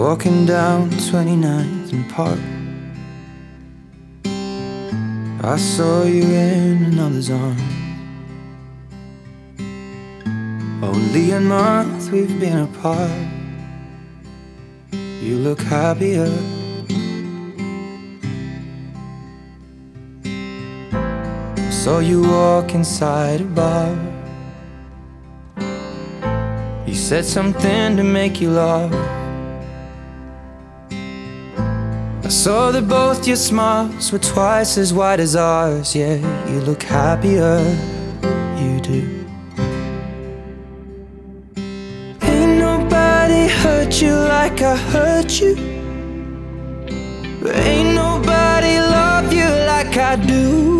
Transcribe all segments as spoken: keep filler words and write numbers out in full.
Walking down twenty-ninth and Park, I saw you in another's arms. Only a month we've been apart. You look happier. Saw you walk inside a bar. You said something to make you laugh. I saw that both your smiles were twice as wide as ours. Yeah, you look happier, you do. Ain't nobody hurt you like I hurt you. Ain't nobody love you like I do.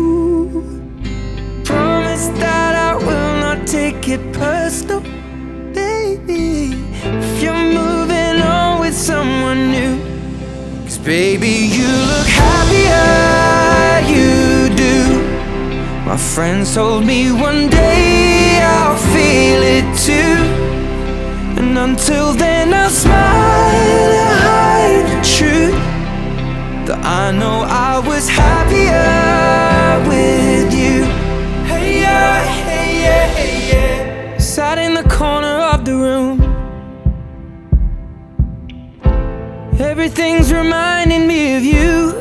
Promise that I will not take it personal, baby, if you're moving on with someone new. Cause baby, you look happier, you do. My friends told me one day I'll feel it too. And until then I'll smile and hide the truth, that I know I was happier with you. Hey yeah, hey yeah, hey yeah. Sat in the corner of the room. Everything's reminding me of you.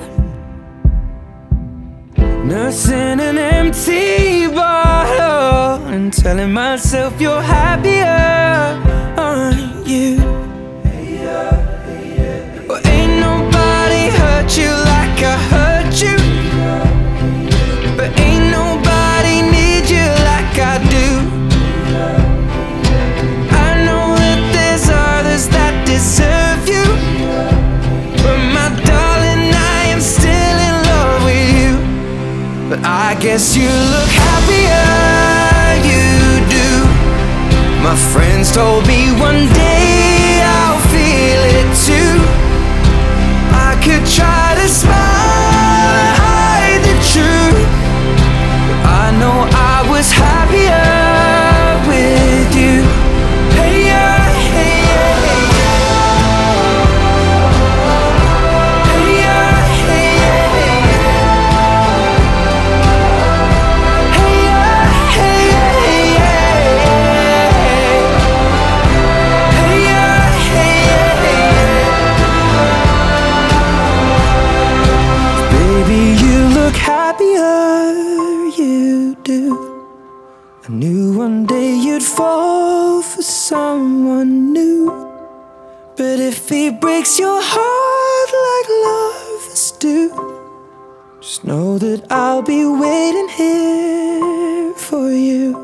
Nursing an empty bottle and telling myself you're happier, aren't you? Hey yeah, hey yeah. Well, ain't nobody hurt you like I hurt you, but ain't nobody need you like I do. I know that there's others that deserve you, but my darling, I am still in love with you. But I guess you look happier, you do. My friends told me one day I'll feel it too. I could try to smile and hide the truth, but I know I was happier with you. Hey yeah, hey yeah, hey yeah. Hey yeah, hey yeah, hey yeah. Hey yeah, hey yeah, hey yeah. Hey yeah, hey yeah, hey yeah. Baby, you look happier, you do. I knew one day you'd fall for someone new, but if he breaks your heart like lovers do, just know that I'll be waiting here for you.